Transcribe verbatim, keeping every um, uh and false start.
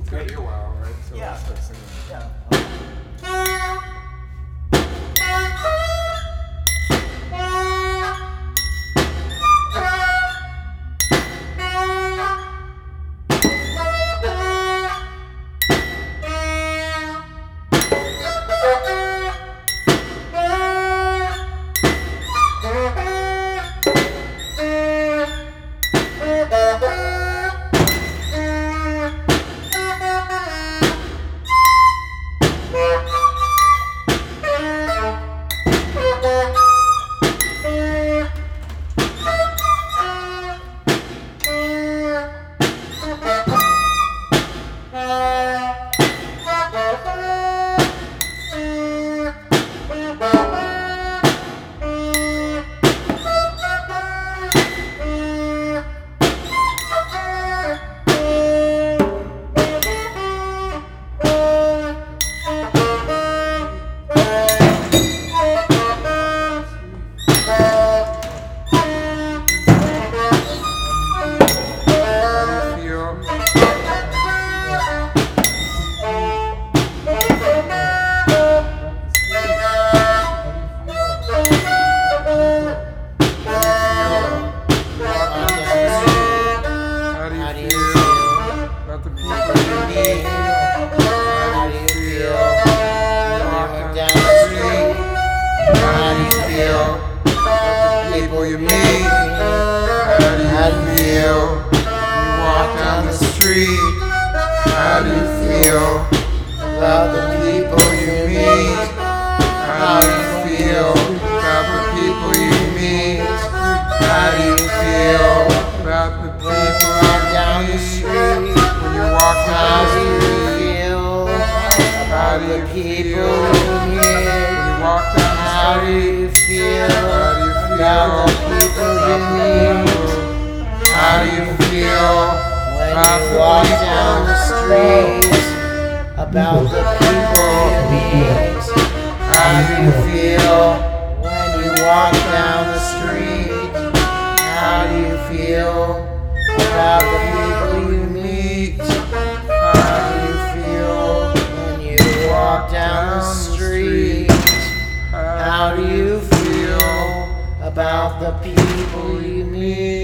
It's gonna be a while, right? So Yeah. let's start singing. Yeah. People you meet, how do you feel? You walk down the street, how do you feel about the people you meet? How do you feel about the people you meet? How do you feel about the people you down the street when you walk down the street? How do you feel when you walk down the street? How do you feel about the people you meet? How do you feel when you walk down the street? About the people you meet? How do you feel when you walk down the street? How do you feel about the people you meet? How do you feel when you walk down the street? How do you feel about the people you meet?